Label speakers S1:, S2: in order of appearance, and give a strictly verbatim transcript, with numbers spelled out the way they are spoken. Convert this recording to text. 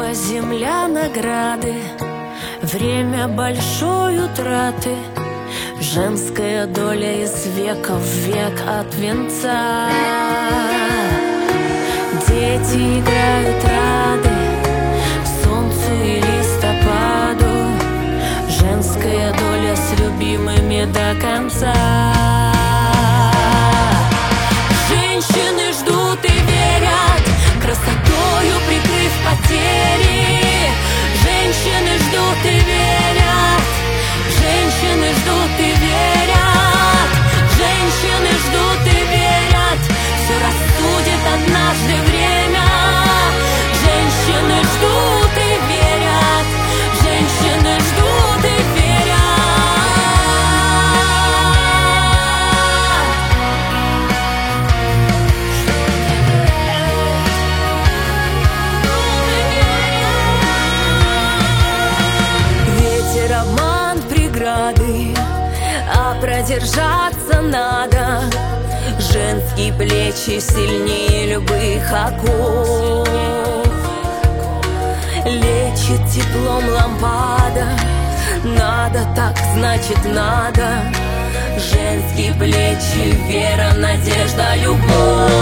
S1: Небо, земля, награды, время большой утраты, женская доля из века в век от венца. Дети играют рады солнцу и листопаду, женская доля с любимыми до конца. Женщины ждут и верят, красотою прикрыв потери. Женщины ждут и верят, женщины ждут и верят, женщины ждут и верят, все рассудит однажды время. Женщины ждут и верят, женщины ждут и верят. Ветер, обман, преграды, а продержаться надо. Женские плечи сильнее любых оков, лечит теплом лампада. Надо так, значит надо. Женские плечи, вера, надежда, любовь.